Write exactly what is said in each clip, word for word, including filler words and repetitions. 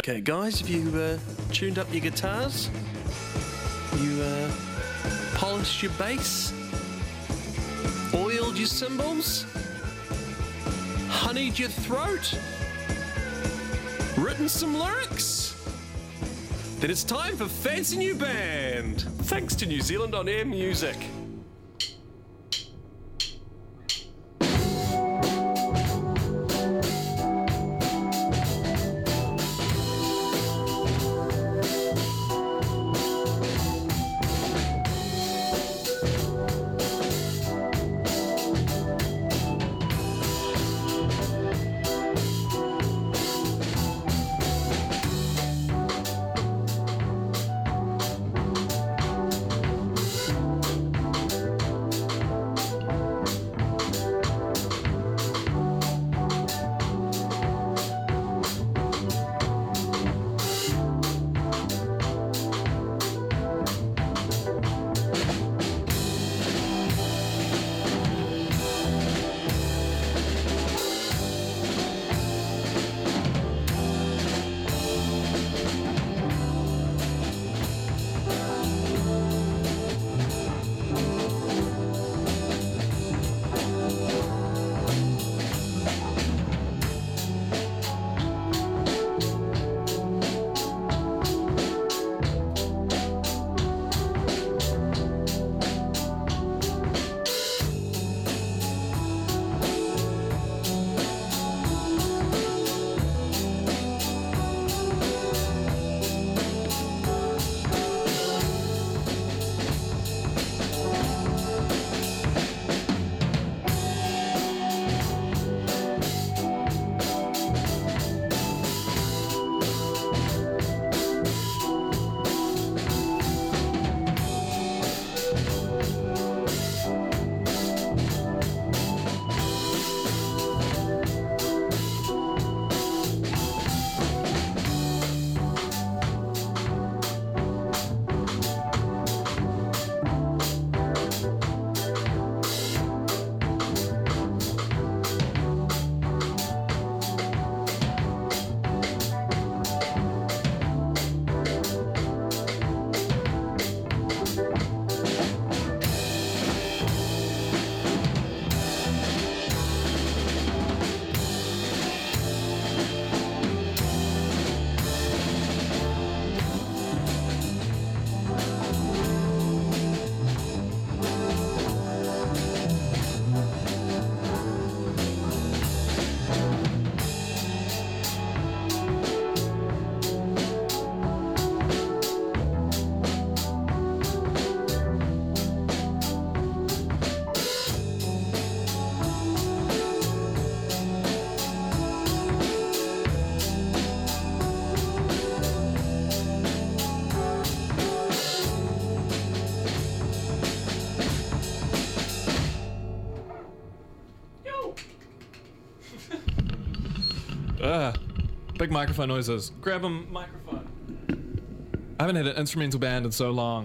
Okay, guys, have you uh, tuned up your guitars? You uh, polished your bass? Oiled your cymbals? Honeyed your throat? Written some lyrics? Then it's time for Fancy New Band, thanks to New Zealand On Air Music. Ugh. Big microphone noises. Grab a microphone. I haven't had an instrumental band in so long.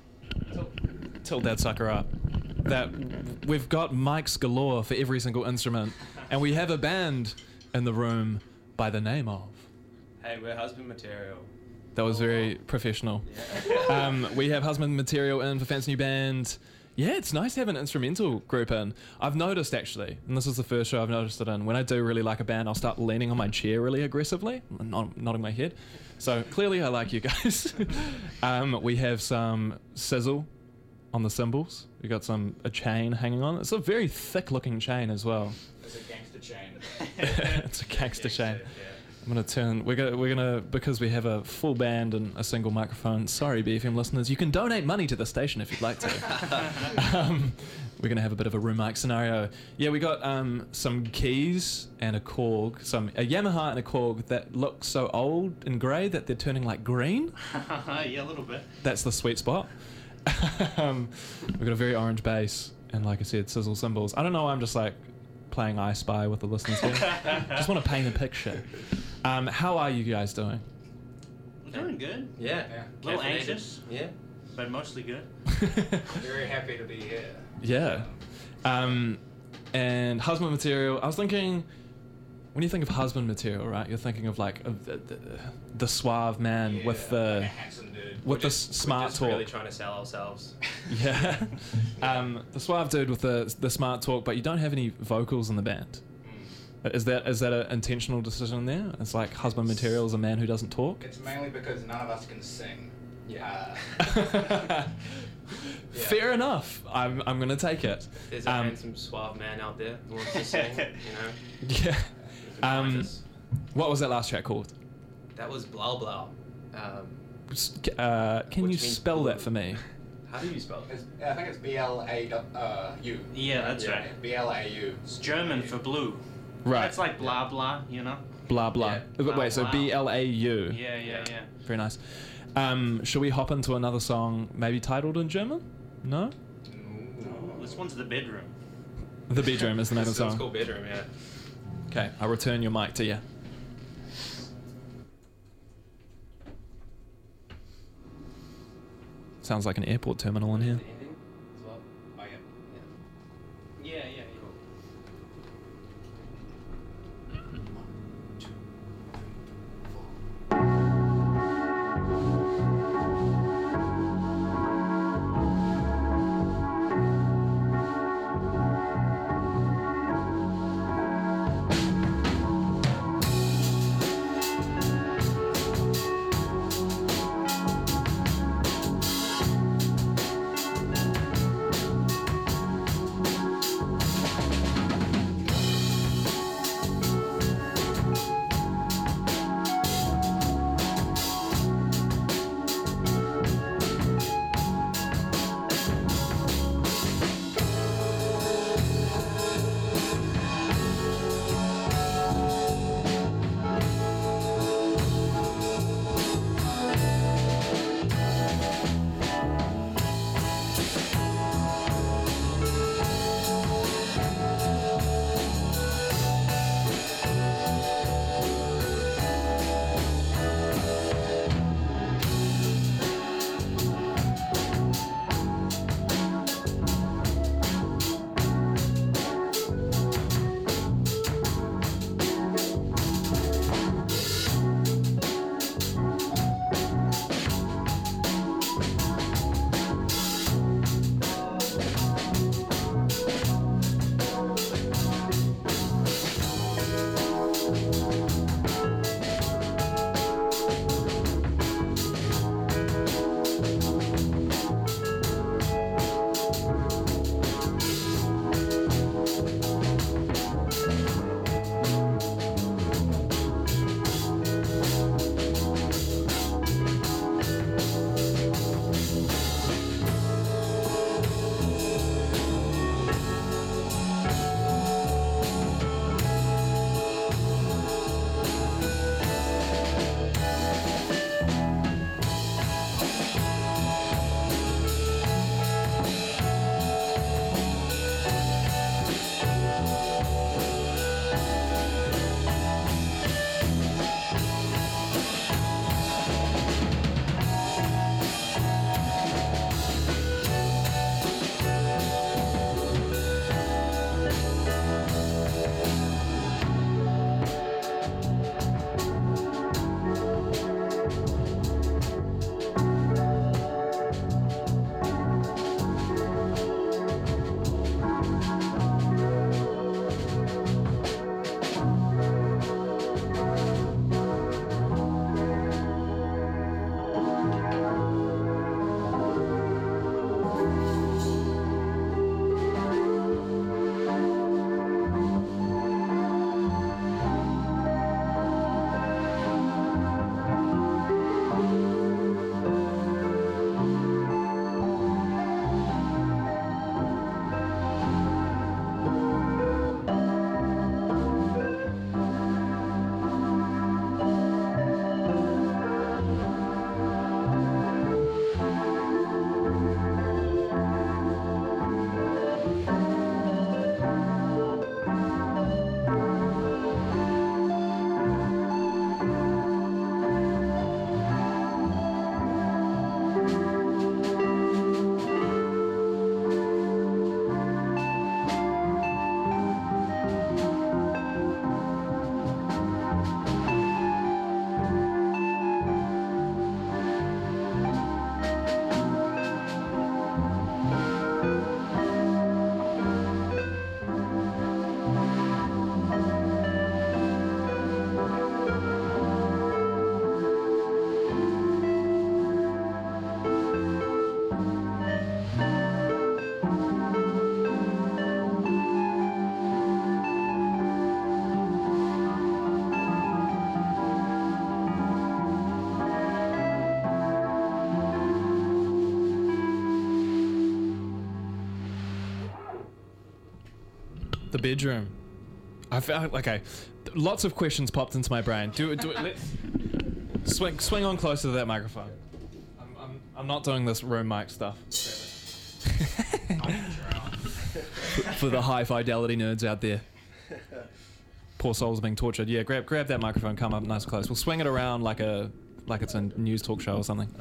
Tilt that sucker up. That we've got mics galore for every single instrument, and we have a band in the room by the name of. Hey, we're Husband Material. That was very professional. Yeah. um, we have Husband Material in for Fancy New Band. Yeah, it's nice to have an instrumental group in. I've noticed actually, and this is the first show I've noticed it in, when I do really like a band, I'll start leaning on my chair really aggressively, not nodding my head. So clearly I like you guys. um, we have some sizzle on the cymbals. We got some a chain hanging on. It's a very thick looking chain as well. It's a gangster chain. It's a gangster chain. Yeah. I'm gonna turn. We're gonna. We're gonna because we have a full band and a single microphone. Sorry, B F M listeners, you can donate money to the station if you'd like to. um, we're gonna have a bit of a room mic scenario. Yeah, we got um, some keys and a Korg, some a Yamaha and a Korg that look so old and grey that they're turning like green. Yeah, a little bit. That's the sweet spot. um, we've got a very orange bass and, like I said, sizzle cymbals. I don't know. I'm just like playing I Spy with the listeners here. Just want to paint a picture. Um, how are you guys doing? I'm doing good. Yeah. A little Caffeinated. anxious, Yeah. but mostly good. Very happy to be here. Yeah. Um, and Husband Material, I was thinking, when you think of husband material, right? You're thinking of like a, the, the, the suave man Yeah, with like a the handsome dude. with the Just- s- smart we're just talk. really trying to sell ourselves. Yeah, um, the suave dude with the the smart talk, but you don't have any vocals in the band. Mm. Is that is that an intentional decision there? It's like husband material is a man who doesn't talk. It's mainly because none of us can sing. Yeah. Uh, Fair enough. I'm I'm gonna take it. If there's a Um, handsome suave man out there who wants to sing, you know, Yeah. you can find Um, us. what was that last track called? That was blah blah. Um, S- Uh, can Which you means spell blue. that for me? how do you spell it? it's, I think it's B L A uh, U. Yeah, that's Yeah. right. B L A U. It's German for blue. Right. That's like blah blah, you know? Blah blah. Yeah, Uh, blah, Wait, so blah. B L A U. Yeah, yeah, yeah. Very nice. Um, shall we hop into another song, maybe titled in German? No. No, this one's the bedroom. The Bedroom is the name of It's the song. called bedroom, yeah. Okay, I'll return your mic to you. Sounds like an airport terminal in here. The ending as well. Oh, yeah. Yeah, yeah, yeah. Thank The bedroom. I felt okay. Lots of questions popped into my brain. Do it. Do it. Let's swing. Swing on closer to that microphone. I'm. I'm, I'm not doing this room mic stuff. For the high fidelity nerds out there. Poor souls being tortured. Yeah, grab grab that microphone. Come up nice and close. We'll swing it around like a like it's a news talk show or something.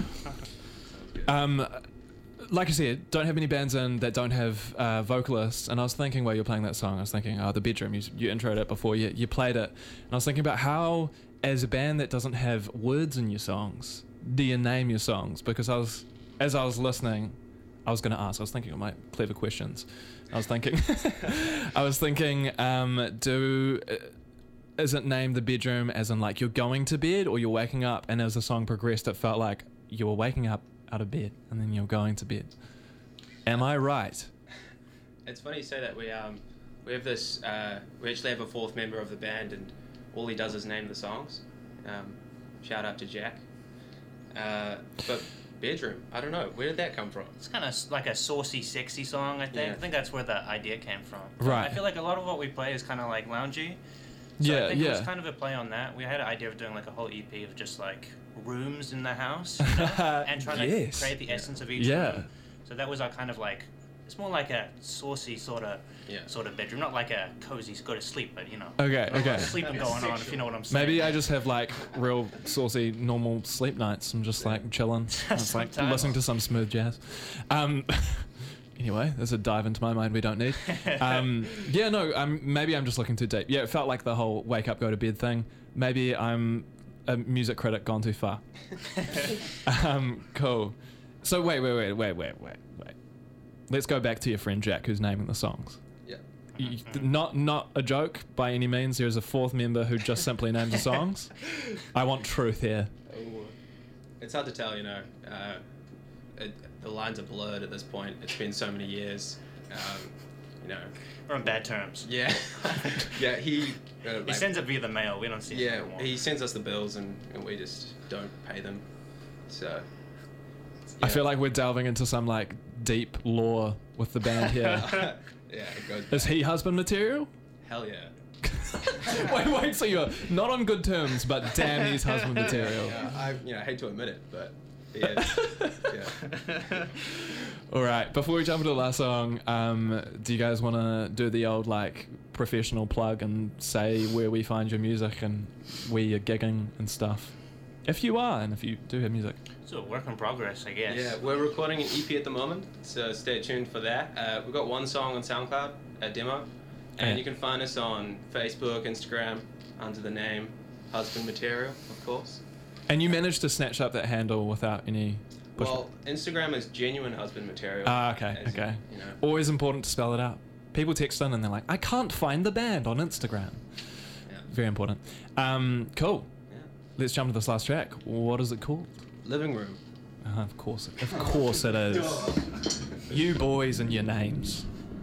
Um. Like I said, don't have any bands in that don't have uh, vocalists. And I was thinking while you were playing that song, I was thinking, oh, The Bedroom, you, you introed it before you, you played it. And I was thinking about how, as a band that doesn't have words in your songs, do you name your songs? Because I was, as I was listening, I was going to ask, I was thinking of my clever questions. I was thinking, I was thinking, um, do, uh, is it named The Bedroom as in like you're going to bed or you're waking up? And as the song progressed, it felt like you were waking up out of bed and then you're going to bed. Am I right? It's funny you say that. We um we have this uh, we actually have a fourth member of the band, and all he does is name the songs. Um, shout out to Jack. Uh, but bedroom, I don't know. Where did that come from? It's kind of like a saucy, sexy song, I think. Yeah. I think that's where the idea came from. Right. I feel like a lot of what we play is kind of like loungy. So Yeah, I think yeah. it was kind of a play on that. We had an idea of doing like a whole E P of just like rooms in the house, you know? And trying Yes. to create the essence of each Yeah. room. So that was our kind of like, it's more like a saucy sort of Yeah. sort of bedroom, not like a cozy go to sleep, but you know. Okay, not a lot okay. of sleeping going on, if you know what I'm saying. Maybe I just have like real saucy normal sleep nights. I'm just like chilling. It's like Sometimes. listening to some smooth jazz. Um, anyway, there's a dive into my mind we don't need. Um, yeah, no, um, maybe I'm just looking too deep. Yeah, it felt like the whole wake up, go to bed thing. Maybe I'm a music critic gone too far. um, cool. So wait, wait, wait, wait, wait, wait, wait. Let's go back to your friend Jack, who's naming the songs. Yeah. You, not not a joke by any means. There is a fourth member who just simply named the songs. I want truth here. Oh, it's hard to tell, you know. Uh, it, the lines are blurred at this point. It's been so many years. Um, you know. We're on bad terms. Yeah. yeah. He. Uh, He like- sends it via the mail. We don't see it Yeah. anymore. He sends us the bills, and, and we just don't pay them. So. I yeah. feel like we're delving into some like deep lore with the band here. yeah. It goes. Is back. he husband material? Hell yeah. wait, wait. So you're not on good terms, but damn, he's husband material. Yeah, I you know hate to admit it, but he is. yeah. All right. Before we jump into the last song, um, do you guys want to do the old like professional plug and say where we find your music and where you're gigging and stuff? If you are, and if you do have music. So work in progress, I guess. Yeah, we're recording an E P at the moment, so stay tuned for that. Uh, we've got one song on SoundCloud, a demo, and Yeah. you can find us on Facebook, Instagram, under the name Husband Material, of course. And you managed to snatch up that handle without any push. Well, Instagram is Genuine Husband Material. Ah, okay, as, okay. You know, Always important to spell it out. People text in and they're like, I can't find the band on Instagram. yeah. Very important. Um, cool. yeah. Let's jump to this last track. What is it called? Living Room. Uh, of course, of course it is. You boys and your names.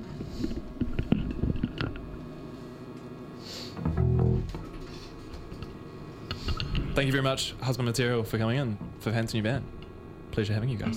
Thank you very much, Husband Material, for coming in for Fancy New Band. Pleasure having you guys.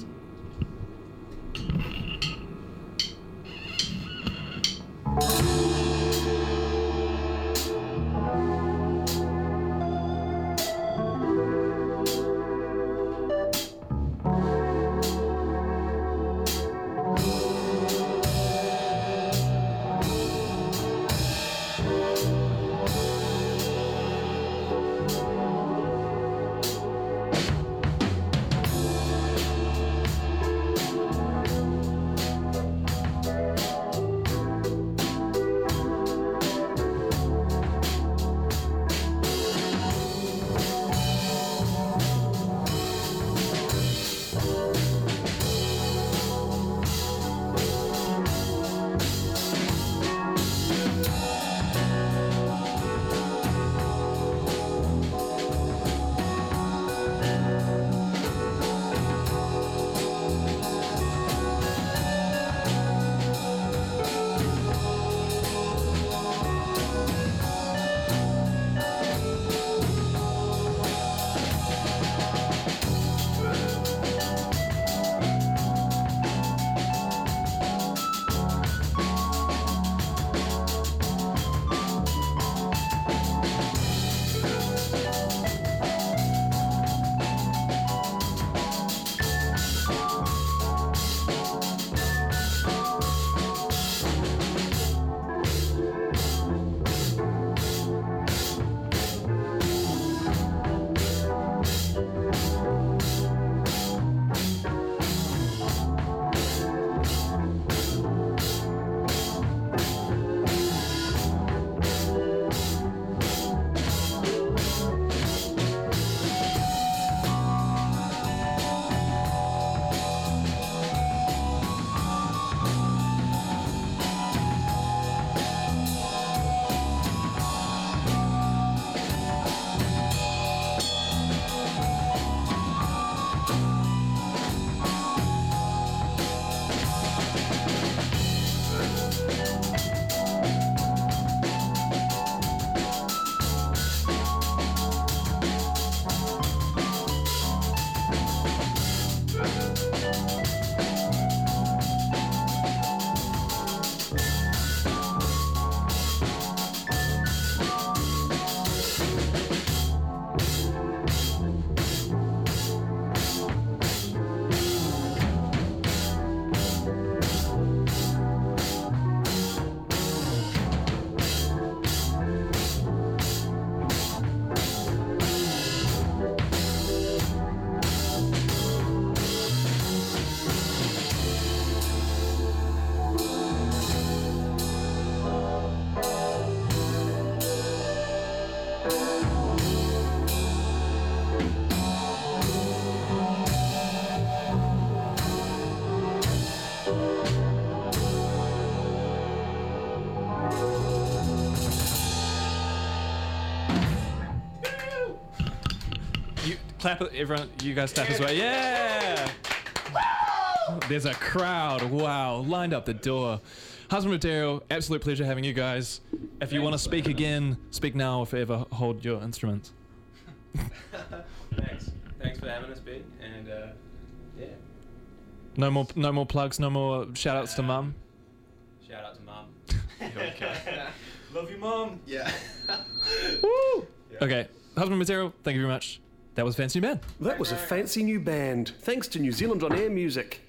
Clap it, everyone. You guys clap as well. Yeah! There's a crowd. Wow. Lined up the door. Husband Material, absolute pleasure having you guys. If you want to speak again, speak now or forever hold your instruments. Thanks. Thanks for having us, Ben. And uh, yeah, No more no more plugs, no more shout outs to mum. shout out to Mum. Okay. Love you, Mum. Yeah. Woo! Okay. Husband Material, thank you very much. That was Fancy New Band. That was a fancy new band. Thanks to New Zealand On Air Music.